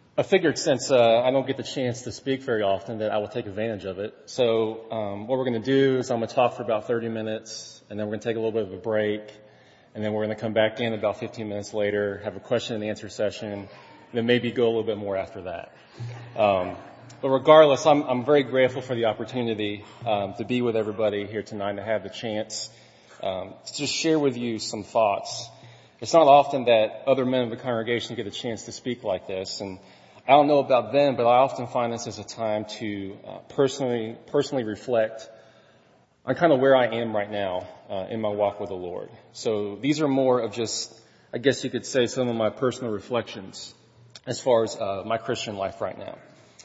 I figured since I don't get the chance to speak very often that I will take advantage of it. So what we're going to do is I'm going to talk for about 30 minutes, and then we're going to take a little bit of a break, and then we're going to come back in about 15 minutes later, have a question and answer session, and then maybe go a little bit more after that. But regardless, I'm very grateful for the opportunity to be with everybody here tonight and to have the chance to just share with you some thoughts. It's not often that other men of the congregation get a chance to speak like this, and I don't know about them, but I often find this as a time to personally reflect on kind of where I am right now in my walk with the Lord. So these are more of just, I guess you could say, some of my personal reflections as far as my Christian life right now.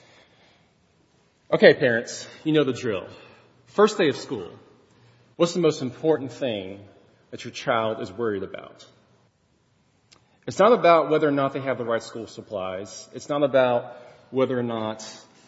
Okay, parents, you know the drill. First day of school. What's the most important thing that your child is worried about? It's not about whether or not they have the right school supplies. It's not about whether or not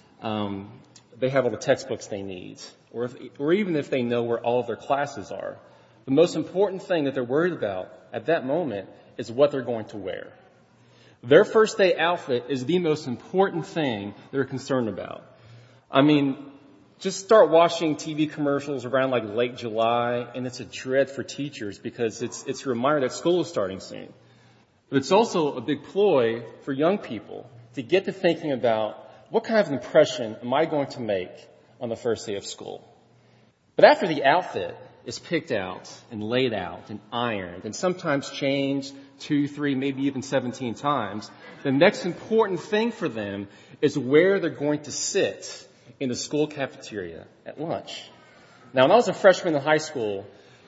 they have all the textbooks they need, or even if they know where all of their classes are. The most important thing that they're worried about at that moment is what they're going to wear. Their first day outfit is the most important thing they're concerned about. I mean, just start watching TV commercials around like late July, and it's a dread for teachers because it's a reminder that school is starting soon. But it's also a big ploy for young people to get to thinking about what kind of impression am I going to make on the first day of school. But after the outfit is picked out and laid out and ironed and sometimes changed 2, 3, maybe even 17 times, the next important thing for them is where they're going to sit in the school cafeteria at lunch. Now, when I was a freshman in high school,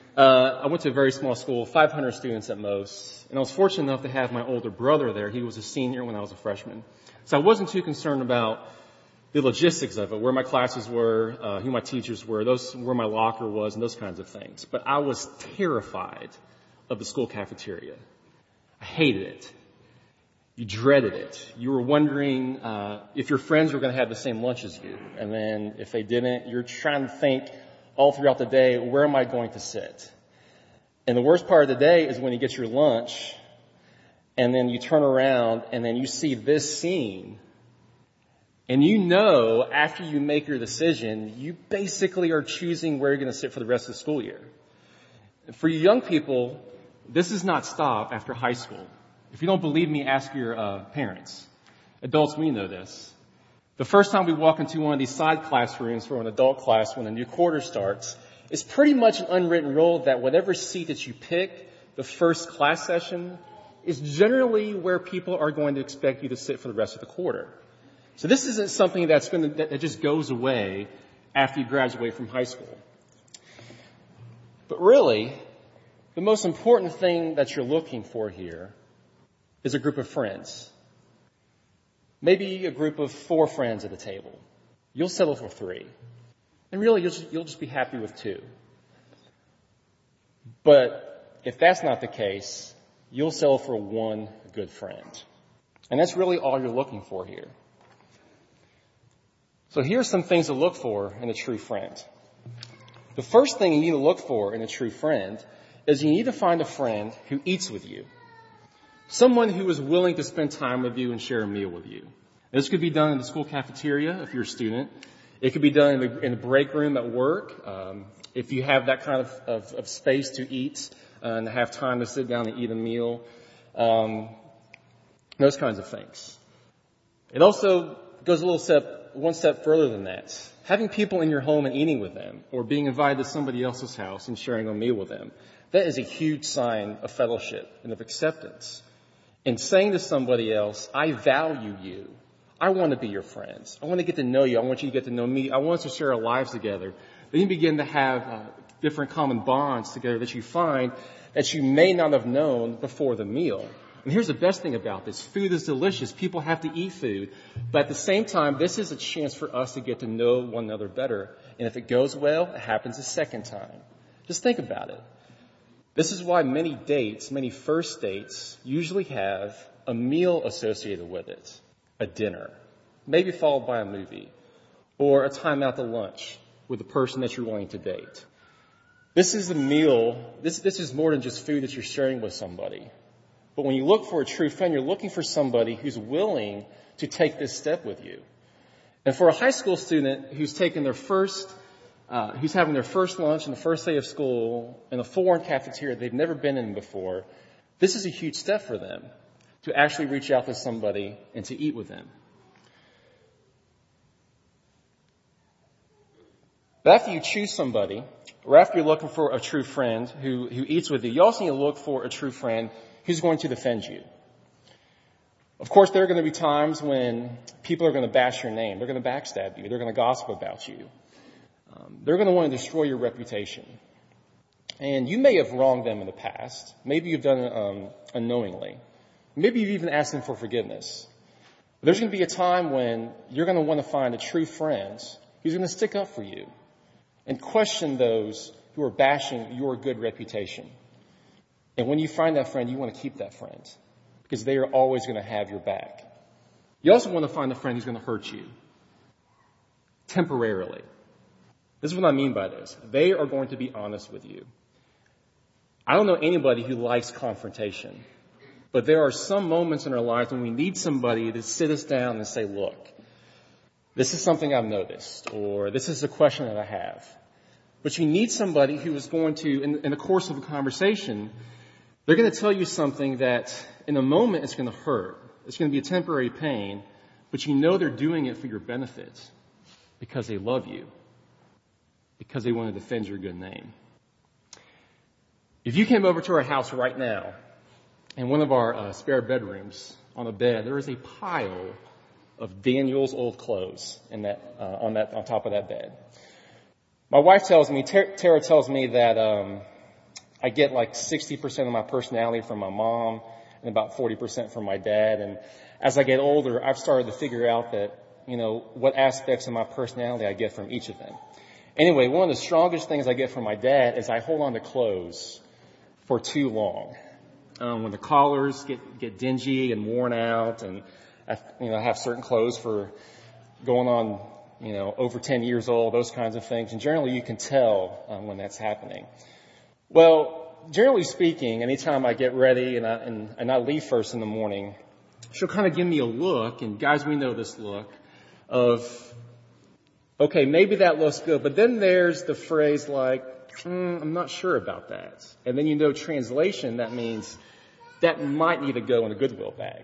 I went to a very small school, 500 students at most, and I was fortunate enough to have my older brother there. He was a senior when I was a freshman. So I wasn't too concerned about the logistics of it, where my classes were, who my teachers were, where my locker was, and those kinds of things. But I was terrified of the school cafeteria. I hated it. You dreaded it. You were wondering if your friends were going to have the same lunch as you. And then if they didn't, you're trying to think all throughout the day, where am I going to sit? And the worst part of the day is when you get your lunch and then you turn around and then you see this scene. And you know, after you make your decision, you basically are choosing where you're going to sit for the rest of the school year. For you young people, this does not stop after high school. If you don't believe me, ask your parents. Adults, we know this. The first time we walk into one of these side classrooms for an adult class when a new quarter starts, it's pretty much an unwritten rule that whatever seat that you pick, the first class session, is generally where people are going to expect you to sit for the rest of the quarter. So this isn't something that just goes away after you graduate from high school. But really, the most important thing that you're looking for here is a group of friends. Maybe a group of 4 friends at a table. You'll settle for 3. And really, you'll just be happy with 2. But if that's not the case, you'll settle for 1 good friend. And that's really all you're looking for here. So here's some things to look for in a true friend. The first thing you need to look for in a true friend is you need to find a friend who eats with you. Someone who is willing to spend time with you and share a meal with you. This could be done in the school cafeteria if you're a student. It could be done in the break room at work. If you have that kind of space to eat and have time to sit down and eat a meal. Those kinds of things. It also goes one step further than that. Having people in your home and eating with them, or being invited to somebody else's house and sharing a meal with them, that is a huge sign of fellowship and of acceptance. And saying to somebody else, I value you. I want to be your friends. I want to get to know you. I want you to get to know me. I want us to share our lives together. Then you begin to have different common bonds together that you find that you may not have known before the meal. And here's the best thing about this. Food is delicious. People have to eat food. But at the same time, this is a chance for us to get to know one another better. And if it goes well, it happens a second time. Just think about it. This is why many first dates usually have a meal associated with it. A dinner, maybe followed by a movie, or a time out to lunch with the person that you're wanting to date. This is a meal. This is more than just food that you're sharing with somebody. But when you look for a true friend, you're looking for somebody who's willing to take this step with you. And for a high school student who's taking who's having their first lunch on the first day of school in a foreign cafeteria they've never been in before, this is a huge step for them to actually reach out to somebody and to eat with them. But after you choose somebody, or after you're looking for a true friend who eats with you, you also need to look for a true friend who's going to defend you. Of course, there are going to be times when people are going to bash your name. They're going to backstab you. They're going to gossip about you. They're going to want to destroy your reputation. And you may have wronged them in the past. Maybe you've done it unknowingly. Maybe you've even asked them for forgiveness. But there's going to be a time when you're going to want to find a true friend who's going to stick up for you and question those who are bashing your good reputation. And when you find that friend, you want to keep that friend because they are always going to have your back. You also want to find a friend who's going to hurt you temporarily. This is what I mean by this. They are going to be honest with you. I don't know anybody who likes confrontation, but there are some moments in our lives when we need somebody to sit us down and say, look, this is something I've noticed, or this is a question that I have. But you need somebody who is going to, in the course of a conversation, they're going to tell you something that in a moment it's going to hurt. It's going to be a temporary pain, but you know they're doing it for your benefit because they love you, because they want to defend your good name. If you came over to our house right now, in one of our spare bedrooms on a bed, there is a pile of Daniel's old clothes on top of that bed. My wife tells me, Tara tells me that I get like 60% of my personality from my mom and about 40% from my dad. And as I get older, I've started to figure out that, what aspects of my personality I get from each of them. Anyway, one of the strongest things I get from my dad is I hold on to clothes for too long. When the collars get dingy and worn out, and I have certain clothes for going on, over 10 years old, those kinds of things. And generally you can tell when that's happening. Well, generally speaking, anytime I get ready and I leave first in the morning, she'll kind of give me a look, and guys, we know this look, of, okay, maybe that looks good, but then there's the phrase like, I'm not sure about that. And then translation, that means that might need to go in a Goodwill bag.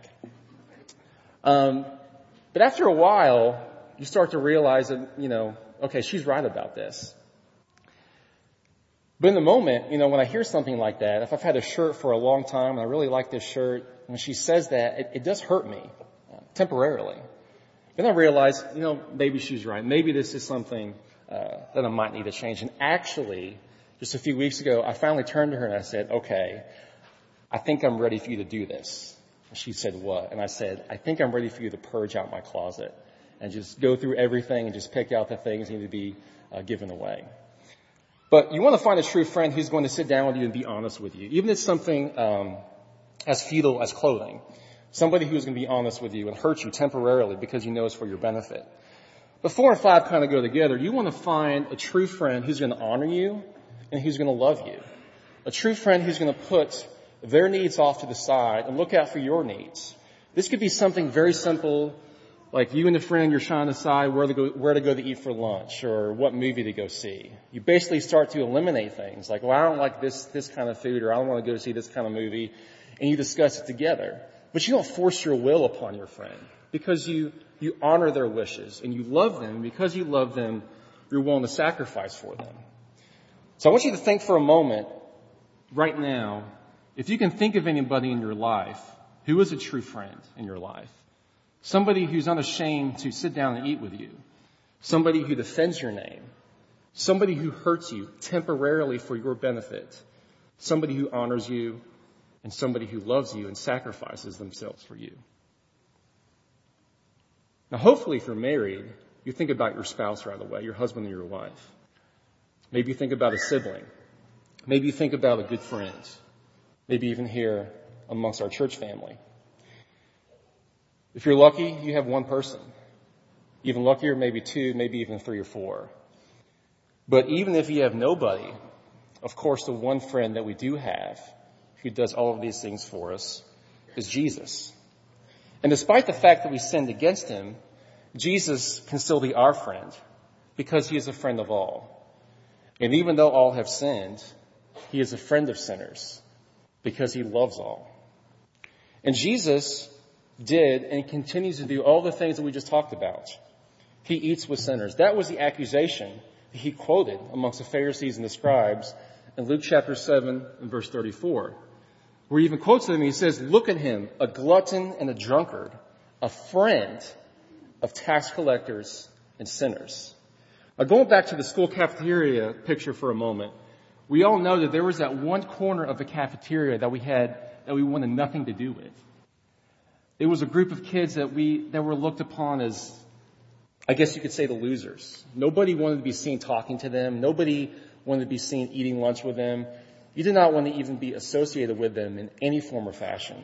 But after a while, you start to realize that, okay, she's right about this. But in the moment, when I hear something like that, if I've had a shirt for a long time and I really like this shirt, when she says that, it does hurt me temporarily. Then I realize, maybe she's right. Maybe this is something that I might need to change. And actually, just a few weeks ago, I finally turned to her and I said, okay, I think I'm ready for you to do this. And she said, what? And I said, I think I'm ready for you to purge out my closet and just go through everything and just pick out the things that need to be given away. But you want to find a true friend who's going to sit down with you and be honest with you, even if it's something as futile as clothing. Somebody who's going to be honest with you and hurt you temporarily because you know it's for your benefit. But 4 and 5 kind of go together. You want to find a true friend who's going to honor you and who's going to love you. A true friend who's going to put their needs off to the side and look out for your needs. This could be something very simple, like you and a friend, you're trying to decide where to go to eat for lunch or what movie to go see. You basically start to eliminate things like, well, I don't like this kind of food, or I don't want to go see this kind of movie, and you discuss it together. But you don't force your will upon your friend because you honor their wishes and you love them. And because you love them, you're willing to sacrifice for them. So I want you to think for a moment right now, if you can think of anybody in your life who is a true friend in your life, somebody who's unashamed to sit down and eat with you, somebody who defends your name, somebody who hurts you temporarily for your benefit, somebody who honors you, and somebody who loves you and sacrifices themselves for you. Now, hopefully, if you're married, you think about your spouse right away, your husband or your wife. Maybe you think about a sibling. Maybe you think about a good friend. Maybe even here amongst our church family. If you're lucky, you have one person. Even luckier, maybe 2, maybe even 3 or 4. But even if you have nobody, of course, the one friend that we do have who does all of these things for us is Jesus. And despite the fact that we sinned against him, Jesus can still be our friend because he is a friend of all. And even though all have sinned, he is a friend of sinners because he loves all. And Jesus did and continues to do all the things that we just talked about. He eats with sinners. That was the accusation that he quoted amongst the Pharisees and the scribes in Luke chapter 7 and verse 34, where he even quotes them. He says, "Look at him, a glutton and a drunkard, a friend of tax collectors and sinners." Now, going back to the school cafeteria picture for a moment, we all know that there was that one corner of the cafeteria that we wanted nothing to do with. It was a group of kids that were looked upon as, I guess you could say, the losers. Nobody wanted to be seen talking to them. Nobody wanted to be seen eating lunch with them. You did not want to even be associated with them in any form or fashion.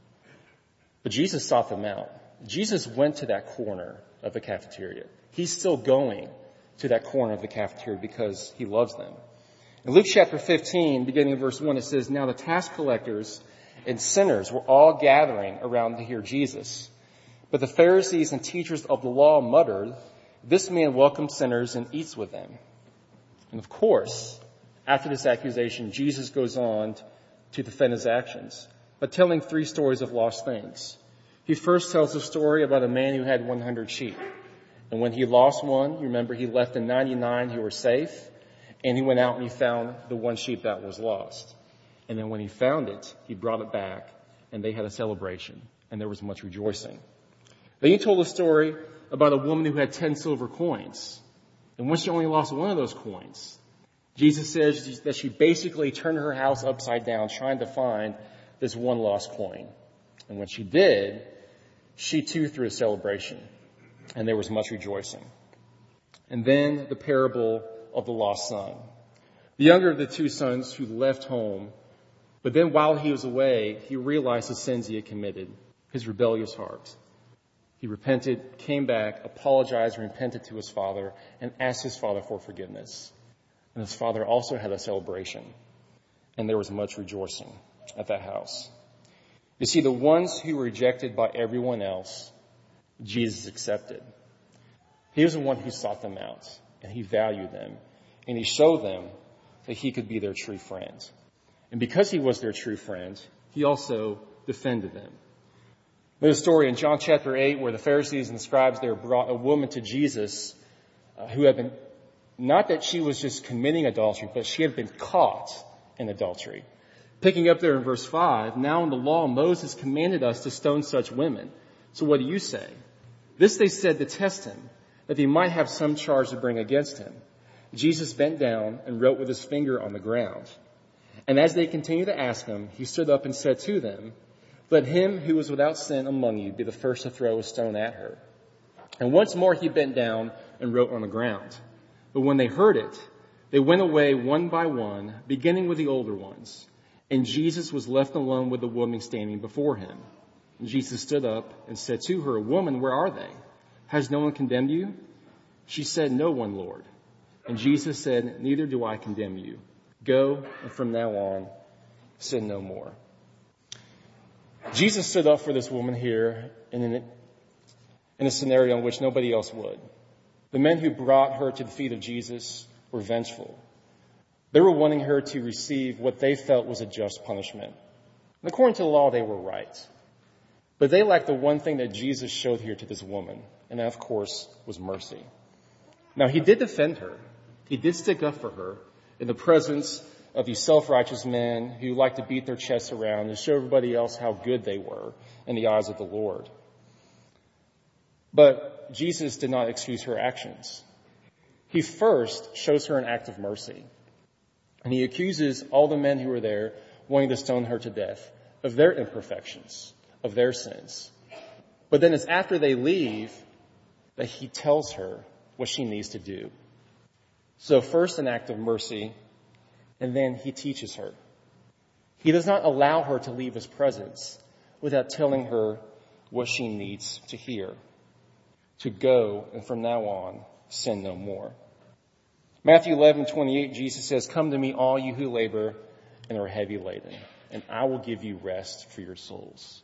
But Jesus sought them out. Jesus went to that corner of the cafeteria. He's still going to that corner of the cafeteria because he loves them. In Luke chapter 15, beginning in verse 1, it says, "Now the tax collectors and sinners were all gathering around to hear Jesus. But the Pharisees and teachers of the law muttered, 'This man welcomes sinners and eats with them.'" And of course, after this accusation, Jesus goes on to defend his actions by telling 3 stories of lost things. He first tells a story about a man who had 100 sheep. And when he lost one, you remember he left the 99 who were safe, and he went out and he found the one sheep that was lost. And then when he found it, he brought it back, and they had a celebration, and there was much rejoicing. Then he told a story about a woman who had 10 silver coins. And when she only lost one of those coins, Jesus says that she basically turned her house upside down trying to find this one lost coin. And when she did, she too threw a celebration, and there was much rejoicing. And then the parable of the lost son. The younger of the 2 sons who left home, but then while he was away, he realized the sins he had committed, his rebellious heart. He repented, came back, apologized, and repented to his father, and asked his father for forgiveness. And his father also had a celebration, and there was much rejoicing at that house. You see, the ones who were rejected by everyone else, Jesus accepted. He was the one who sought them out, and he valued them, and he showed them that he could be their true friend. And because he was their true friend, he also defended them. There's a story in John chapter 8 where the Pharisees and the scribes there brought a woman to Jesus who had been, not that she was just committing adultery, but she had been caught in adultery. Picking up there in verse 5, "Now in the law Moses commanded us to stone such women. So what do you say?" This they said to test him, that they might have some charge to bring against him. Jesus bent down and wrote with his finger on the ground. And as they continued to ask him, he stood up and said to them, "Let him who is without sin among you be the first to throw a stone at her." And once more he bent down and wrote on the ground. But when they heard it, they went away one by one, beginning with the older ones. And Jesus was left alone with the woman standing before him. And Jesus stood up and said to her, "Woman, where are they? Has no one condemned you?" She said, "No one, Lord." And Jesus said, "Neither do I condemn you. Go, and from now on, sin no more." Jesus stood up for this woman here in a scenario in which nobody else would. The men who brought her to the feet of Jesus were vengeful. They were wanting her to receive what they felt was a just punishment. And according to the law, they were right. But they lacked the one thing that Jesus showed here to this woman, and that, of course, was mercy. Now, he did defend her. He did stick up for her in the presence of these self-righteous men who like to beat their chests around and show everybody else how good they were in the eyes of the Lord. But Jesus did not excuse her actions. He first shows her an act of mercy. And he accuses all the men who were there wanting to stone her to death of their imperfections, of their sins. But then it's after they leave that he tells her what she needs to do. So first an act of mercy, and then he teaches her. He does not allow her to leave his presence without telling her what she needs to hear. To go, and from now on, sin no more. Matthew 11:28, Jesus says, "Come to me, all you who labor and are heavy laden, and I will give you rest for your souls."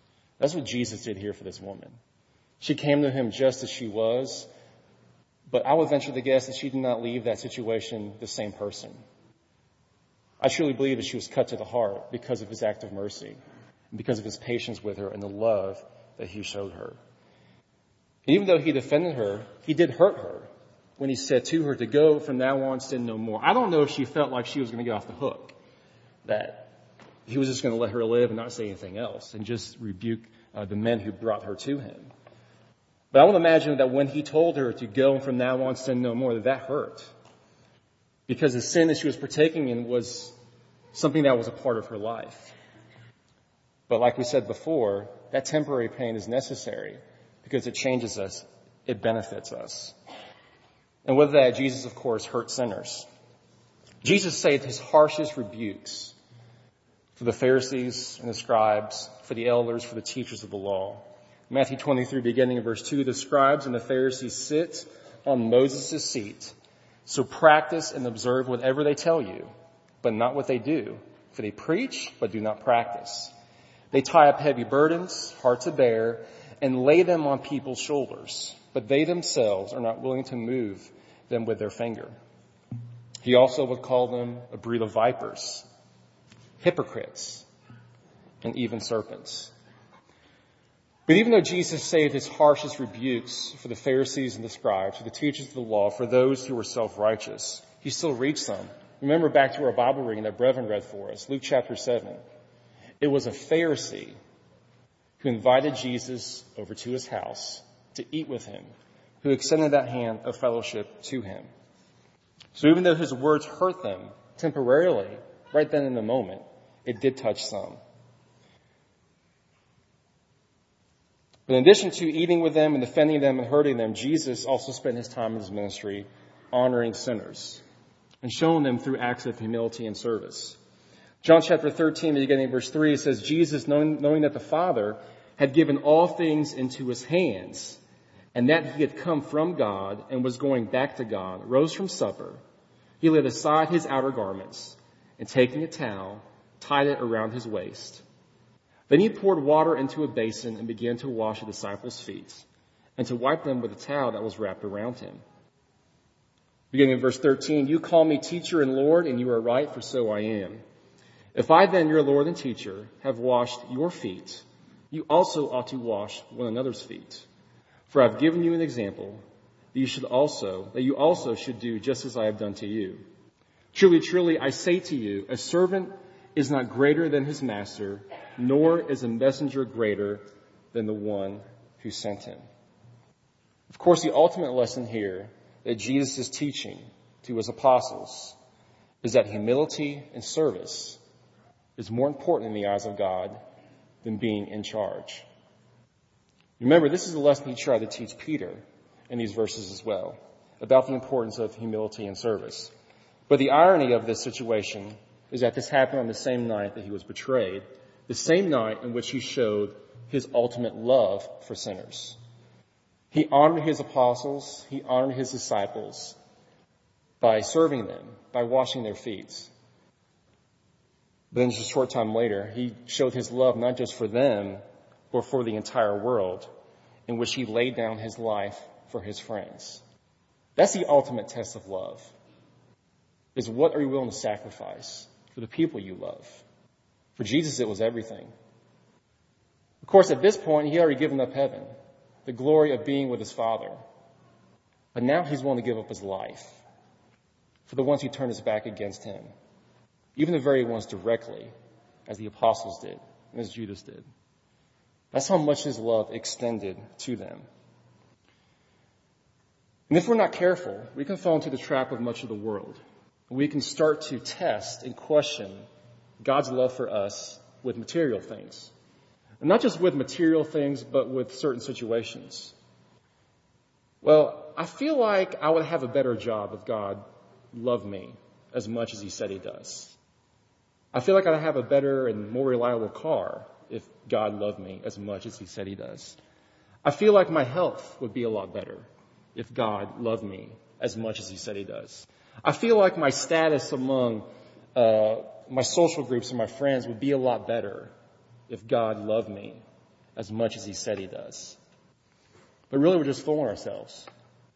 That's what Jesus did here for this woman. She came to him just as she was, but I would venture to guess that she did not leave that situation the same person. I truly believe that she was cut to the heart because of his act of mercy, and because of his patience with her and the love that he showed her. Even though he defended her, he did hurt her when he said to her to go from now on, sin no more. I don't know if she felt like she was going to get off the hook, that he was just going to let her live and not say anything else and just rebuke the men who brought her to him. But I would imagine that when he told her to go from now on, sin no more, that hurt. Because the sin that she was partaking in was something that was a part of her life. But like we said before, that temporary pain is necessary because it changes us, it benefits us. And with that, Jesus, of course, hurt sinners. Jesus saved his harshest rebukes for the Pharisees and the scribes, for the elders, for the teachers of the law. Matthew 23, beginning in verse 2, the scribes and the Pharisees sit on Moses' seat. So practice and observe whatever they tell you, but not what they do. For they preach, but do not practice. They tie up heavy burdens, hard to bear, and lay them on people's shoulders, but they themselves are not willing to move them with their finger. He also would call them a breed of vipers, hypocrites, and even serpents. But even though Jesus saved his harshest rebukes for the Pharisees and the scribes, for the teachers of the law, for those who were self-righteous, he still reached them. Remember back to our Bible reading that Brevin read for us, Luke chapter 7. It was a Pharisee who invited Jesus over to his house to eat with him, who extended that hand of fellowship to him. So even though his words hurt them temporarily, right then in the moment, it did touch some. But in addition to eating with them and defending them and hurting them, Jesus also spent his time in his ministry honoring sinners and showing them through acts of humility and service. John chapter 13, beginning verse 3, it says, Jesus, knowing that the Father had given all things into his hands, and that he had come from God and was going back to God, rose from supper. He laid aside his outer garments, and taking a towel, tied it around his waist. Then he poured water into a basin and began to wash the disciples' feet and to wipe them with a towel that was wrapped around him. Beginning in verse 13, you call me teacher and Lord, and you are right, for so I am. If I then, your Lord and teacher, have washed your feet, you also ought to wash one another's feet. For I've given you an example that you also should do just as I have done to you. Truly, truly, I say to you, a servant is not greater than his master, nor is a messenger greater than the one who sent him. Of course, the ultimate lesson here that Jesus is teaching to his apostles is that humility and service is more important in the eyes of God than being in charge. Remember, this is the lesson he tried to teach Peter in these verses as well, about the importance of humility and service. But the irony of this situation is that this happened on the same night that he was betrayed, the same night in which he showed his ultimate love for sinners. He honored his apostles, he honored his disciples by serving them, by washing their feet. But then just a short time later, he showed his love not just for them, but for the entire world, in which he laid down his life for his friends. That's the ultimate test of love, is what are you willing to sacrifice for the people you love? For Jesus, it was everything. Of course, at this point, he had already given up heaven, the glory of being with his Father. But now he's willing to give up his life for the ones who turned his back against him, even the very ones directly, as the apostles did and as Judas did. That's how much his love extended to them. And if we're not careful, we can fall into the trap of much of the world. We can start to test and question God's love for us with material things. And not just with material things, but with certain situations. Well, I feel like I would have a better job if God loved me as much as he said he does. I feel like I'd have a better and more reliable car if God loved me as much as he said he does. I feel like my health would be a lot better if God loved me as much as he said he does. I feel like my status among my social groups and my friends would be a lot better if God loved me as much as he said he does. But really, we're just fooling ourselves.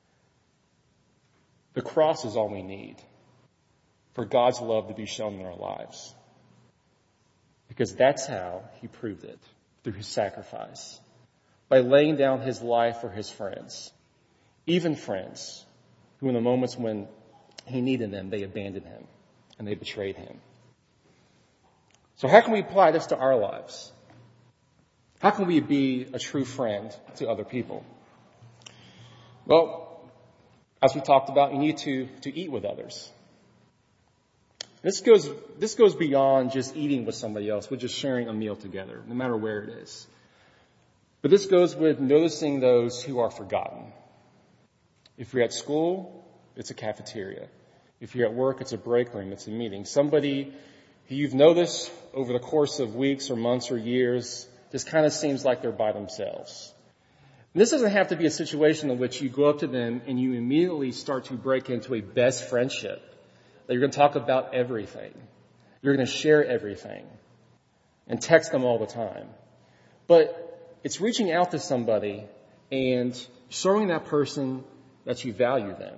The cross is all we need for God's love to be shown in our lives. Because that's how he proved it, through his sacrifice. By laying down his life for his friends. Even friends who in the moments when he needed them, they abandoned him and they betrayed him. So how can we apply this to our lives? How can we be a true friend to other people? Well, as we talked about, you need to eat with others. This goes beyond just eating with somebody else, with just sharing a meal together, no matter where it is. But this goes with noticing those who are forgotten. If you're at school, it's a cafeteria. If you're at work, it's a break room, it's a meeting. Somebody who you've noticed over the course of weeks or months or years just kind of seems like they're by themselves. And this doesn't have to be a situation in which you go up to them and you immediately start to break into a best friendship. That you're going to talk about everything. You're going to share everything. And text them all the time. But it's reaching out to somebody and showing that person that you value them.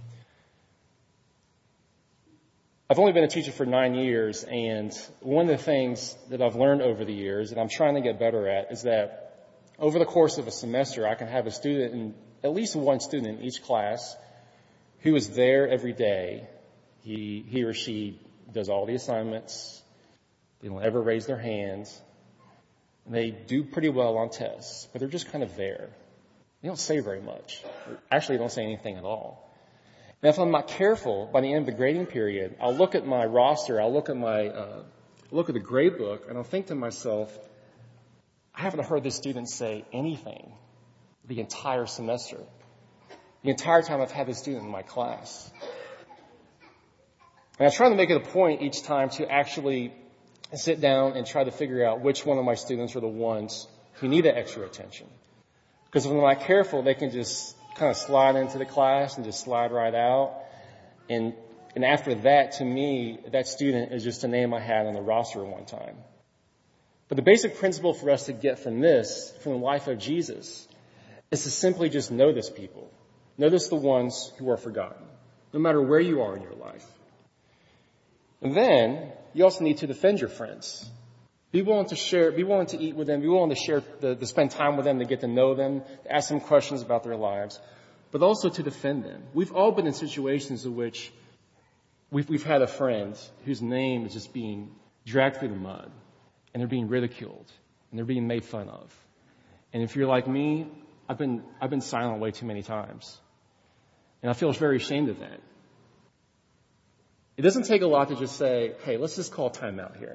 I've only been a teacher for 9 years, and one of the things that I've learned over the years, and I'm trying to get better at, is that over the course of a semester, I can have a student, and at least one student in each class, who is there every day. He or she does all the assignments. They don't ever raise their hands. And they do pretty well on tests, but they're just kind of there. They don't say very much. Actually, they don't say anything at all. And if I'm not careful, by the end of the grading period, I'll look at my roster, I'll look at the grade book, and I'll think to myself, I haven't heard this student say anything the entire semester. The entire time I've had this student in my class. And I try to make it a point each time to actually sit down and try to figure out which one of my students are the ones who need that extra attention. Because if I'm not careful, they can just kind of slide into the class and just slide right out. And after that, to me, that student is just a name I had on the roster one time. But the basic principle for us to get from this, from the life of Jesus, is to simply just notice people. Notice the ones who are forgotten, no matter where you are in your life. And then, you also need to defend your friends. Be willing to share, be willing to eat with them, be willing to share, to spend time with them, to get to know them, to ask them questions about their lives, but also to defend them. We've all been in situations in which we've had a friend whose name is just being dragged through the mud, and they're being ridiculed, and they're being made fun of. And if you're like me, I've been silent way too many times. And I feel very ashamed of that. It doesn't take a lot to just say, hey, let's just call time out here.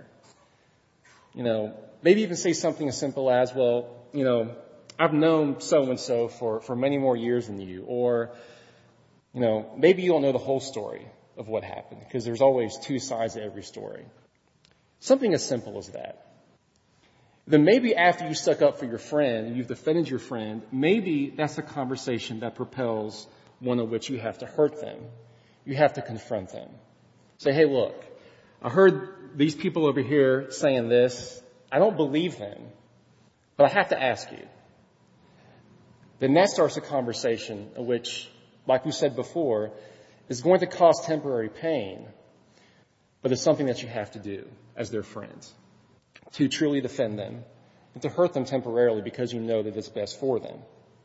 Maybe even say something as simple as, well, I've known so-and-so for many more years than you. Or, maybe you don't know the whole story of what happened, because there's always two sides to every story. Something as simple as that. Then maybe after you stuck up for your friend, you've defended your friend, maybe that's a conversation that propels one in which you have to hurt them. You have to confront them. Say, hey, look, I heard these people over here saying this. I don't believe them, but I have to ask you. Then that starts a conversation in which, like we said before, is going to cause temporary pain, but it's something that you have to do as their friends, to truly defend them and to hurt them temporarily because you know that it's best for them.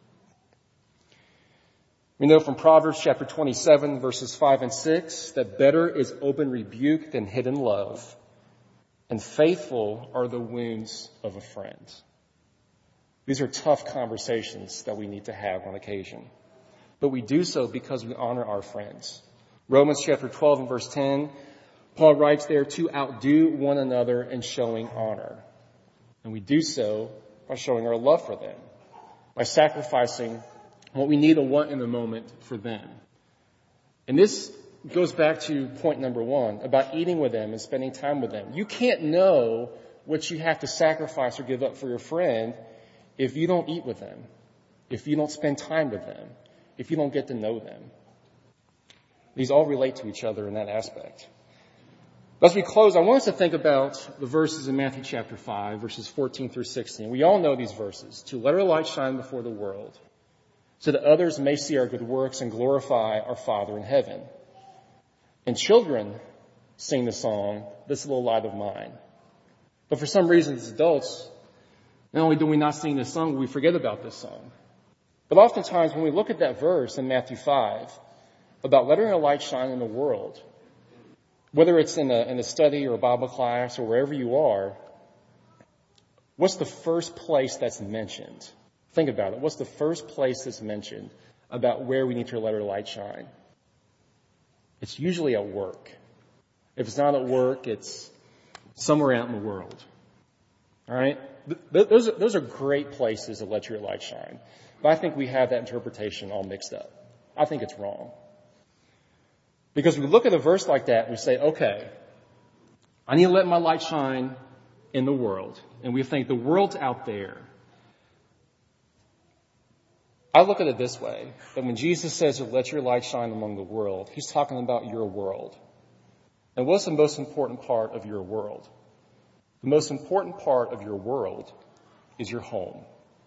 We know from Proverbs chapter 27, verses 5 and 6, that better is open rebuke than hidden love, and faithful are the wounds of a friend. These are tough conversations that we need to have on occasion. But we do so because we honor our friends. Romans chapter 12 and verse 10, Paul writes there to outdo one another in showing honor. And we do so by showing our love for them, by sacrificing what we need and want in the moment for them. And this goes back to point number 1 about eating with them and spending time with them. You can't know what you have to sacrifice or give up for your friend if you don't eat with them, if you don't spend time with them, if you don't get to know them. These all relate to each other in that aspect. As we close, I want us to think about the verses in Matthew chapter 5, verses 14 through 16. We all know these verses. To let our light shine before the world, so that others may see our good works and glorify our Father in heaven. And children sing the song, This Little Light of Mine. But for some reason, as adults, not only do we not sing this song, we forget about this song. But oftentimes when we look at that verse in Matthew 5 about letting our light shine in the world, whether it's in a study or a Bible class or wherever you are, what's the first place that's mentioned? Think about it. What's the first place that's mentioned about where we need to let our light shine? It's usually at work. If it's not at work, it's somewhere out in the world. All right? Those are great places to let your light shine. But I think we have that interpretation all mixed up. I think it's wrong. Because we look at a verse like that and we say, okay, I need to let my light shine in the world. And we think the world's out there. I look at it this way, that when Jesus says to let your light shine among the world, he's talking about your world. And what's the most important part of your world? The most important part of your world is your home.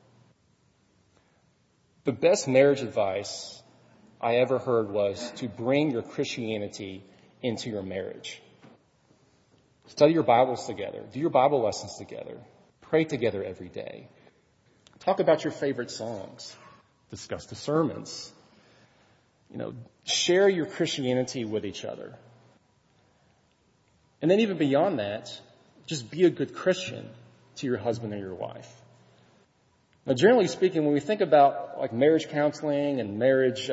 The best marriage advice I ever heard was to bring your Christianity into your marriage. Study your Bibles together. Do your Bible lessons together. Pray together every day. Talk about your favorite songs. Discuss the sermons. Share your Christianity with each other. And then even beyond that, just be a good Christian to your husband or your wife. Now, generally speaking, when we think about like marriage counseling and marriage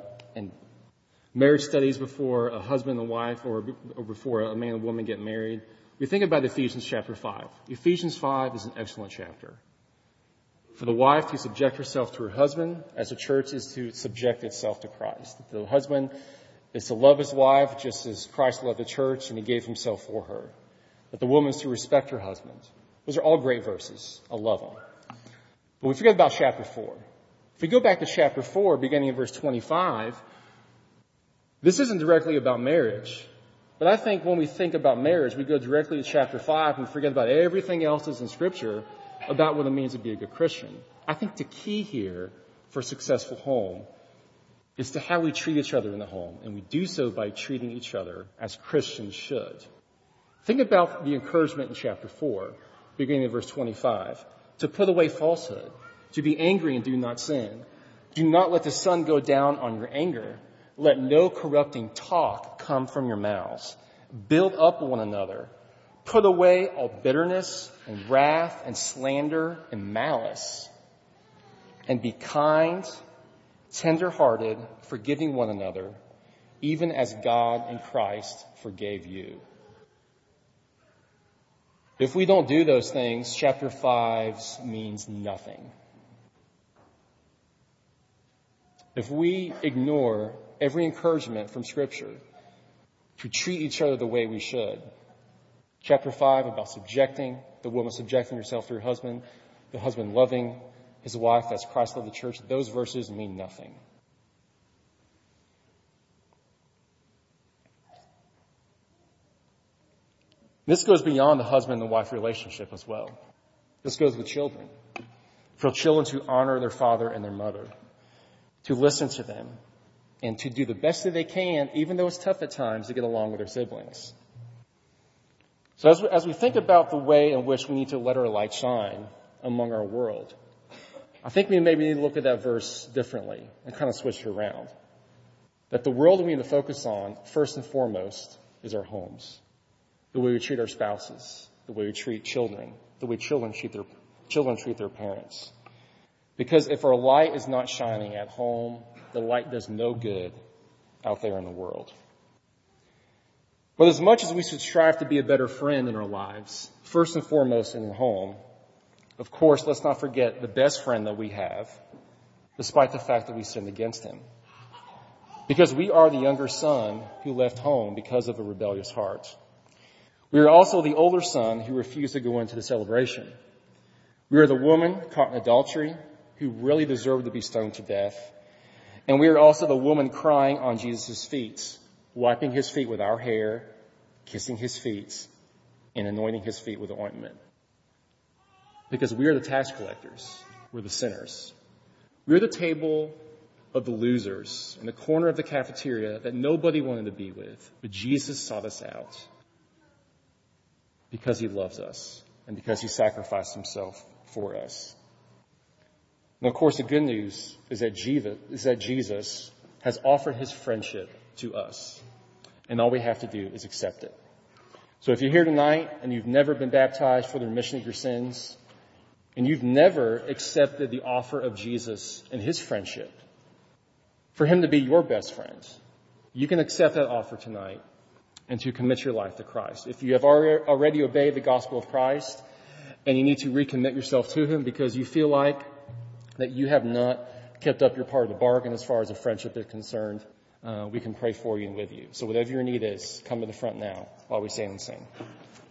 studies before a husband and wife or before a man and woman get married, we think about Ephesians chapter 5. Ephesians 5 is an excellent chapter. For the wife to subject herself to her husband, as the church is to subject itself to Christ. The husband is to love his wife just as Christ loved the church and he gave himself for her. That the woman is to respect her husband. Those are all great verses. I love them. But we forget about chapter 4. If we go back to chapter 4, beginning in verse 25, this isn't directly about marriage. But I think when we think about marriage, we go directly to chapter 5 and forget about everything else that's in Scripture about what it means to be a good Christian. I think the key here for a successful home is to how we treat each other in the home. And we do so by treating each other as Christians should. Think about the encouragement in chapter 4, beginning in verse 25. To put away falsehood, to be angry and do not sin. Do not let the sun go down on your anger. Let no corrupting talk come from your mouths. Build up one another. Put away all bitterness and wrath and slander and malice. And be kind, tender-hearted, forgiving one another, even as God in Christ forgave you. If we don't do those things, chapter 5 means nothing. If we ignore every encouragement from Scripture to treat each other the way we should, chapter 5 about the woman subjecting herself to her husband, the husband loving his wife as Christ loved the church, those verses mean nothing. This goes beyond the husband and wife relationship as well. This goes with children. For children to honor their father and their mother, to listen to them, and to do the best that they can, even though it's tough at times, to get along with their siblings. So as we think about the way in which we need to let our light shine among our world, I think we maybe need to look at that verse differently and kind of switch it around. That the world we need to focus on, first and foremost, is our homes. The way we treat our spouses, the way we treat children, the way children treat their parents. Because if our light is not shining at home, the light does no good out there in the world. But as much as we should strive to be a better friend in our lives, first and foremost in the home, of course, let's not forget the best friend that we have, despite the fact that we sinned against him. Because we are the younger son who left home because of a rebellious heart. We are also the older son who refused to go into the celebration. We are the woman caught in adultery who really deserved to be stoned to death. And we are also the woman crying on Jesus' feet, wiping his feet with our hair, kissing his feet, and anointing his feet with ointment. Because we are the tax collectors. We're the sinners. We're the table of the losers in the corner of the cafeteria that nobody wanted to be with. But Jesus sought us out because he loves us and because he sacrificed himself for us. And of course, the good news is that Jesus has offered his friendship to us. And all we have to do is accept it. So if you're here tonight and you've never been baptized for the remission of your sins, and you've never accepted the offer of Jesus and his friendship, for him to be your best friend, you can accept that offer tonight and to commit your life to Christ. If you have already obeyed the gospel of Christ and you need to recommit yourself to him because you feel like that you have not kept up your part of the bargain as far as a friendship is concerned, we can pray for you and with you. So whatever your need is, come to the front now while we stand and sing.